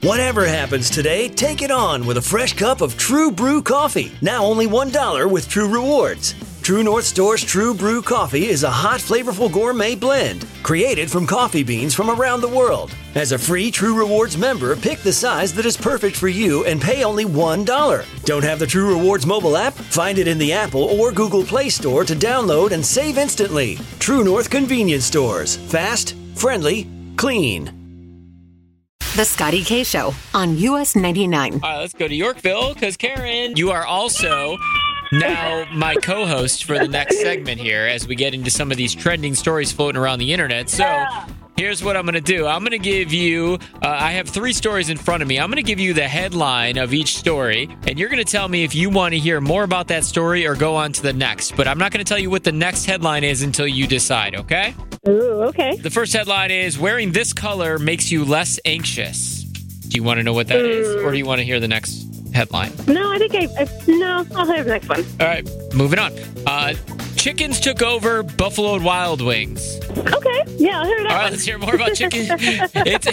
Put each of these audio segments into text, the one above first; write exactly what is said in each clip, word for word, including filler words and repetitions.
Whatever happens today, take it on with a fresh cup of True Brew coffee. Now only one dollar with True Rewards. True North Store's True Brew coffee is a hot, flavorful gourmet blend created from coffee beans from around the world. As a free True Rewards member, pick the size that is perfect for you and pay only one dollar. Don't have the True Rewards mobile app? Find it in the Apple or Google Play Store to download and save instantly. True North Convenience Stores. Fast, friendly, clean. The Scotty K Show on U S ninety-nine. All right, let's go to Yorkville because, Karen, you are also now my co-host for the next segment here as we get into some of these trending stories floating around the internet. So here's what I'm going to do. I'm going to give you, uh, I have three stories in front of me. I'm going to give you the headline of each story, and you're going to tell me if you want to hear more about that story or go on to the next. But I'm not going to tell you what the next headline is until you decide, okay? Ooh, okay. The first headline is, wearing this color makes you less anxious. Do you want to know what that mm. is, or do you want to hear the next headline? No, I think I, I no, I'll have the next one. All right, moving on. Uh, chickens took over Buffalo Wild Wings. Okay, yeah, I'll hear that. All right, one. let's hear more about chickens. It's,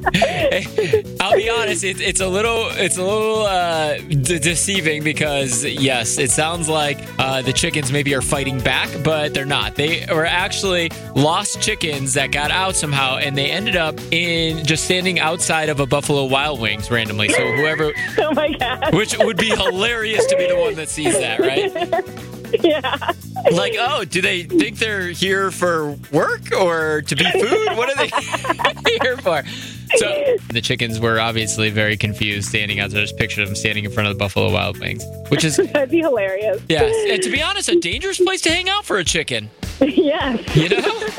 I'll be honest, it's, it's a little, it's a little uh, de- deceiving because yes, it sounds like uh, the chickens maybe are fighting back, but they're not. They were actually lost chickens that got out somehow, and they ended up in just standing outside of a Buffalo Wild Wings randomly. So whoever, oh my god, which would be hilarious to be the one that sees that, right? Yeah. Like, oh, do they think they're here for work or to be food? What are they here for? So the chickens were obviously very confused standing out there. Just picture them standing in front of the Buffalo Wild Wings, which is... That'd be hilarious. Yes. And to be honest, a dangerous place to hang out for a chicken. Yes. You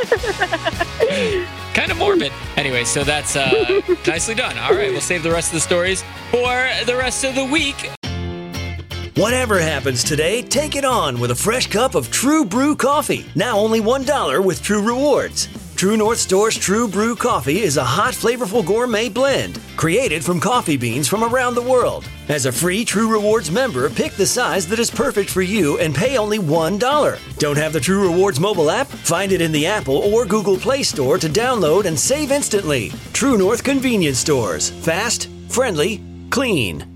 know? Kind of morbid. Anyway, so that's uh, nicely done. All right, we'll save the rest of the stories for the rest of the week. Whatever happens today, take it on with a fresh cup of True Brew coffee. Now only one dollar with True Rewards. True North Store's True Brew coffee is a hot, flavorful gourmet blend created from coffee beans from around the world. As a free True Rewards member, pick the size that is perfect for you and pay only one dollar. Don't have the True Rewards mobile app? Find it in the Apple or Google Play Store to download and save instantly. True North Convenience Stores. Fast, friendly, clean.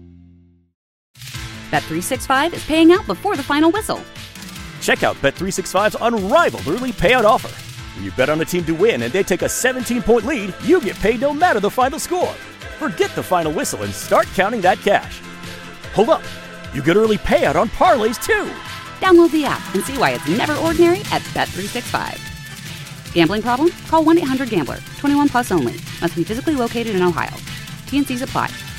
Bet three sixty-five is paying out before the final whistle. Check out Bet three sixty-five's unrivaled early payout offer. When you bet on a team to win and they take a seventeen-point lead, you get paid no matter the final score. Forget the final whistle and start counting that cash. Hold up. You get early payout on parlays, too. Download the app and see why it's never ordinary at Bet three sixty-five. Gambling problem? Call one eight hundred gambler. twenty-one plus only. Must be physically located in Ohio. T and C's apply.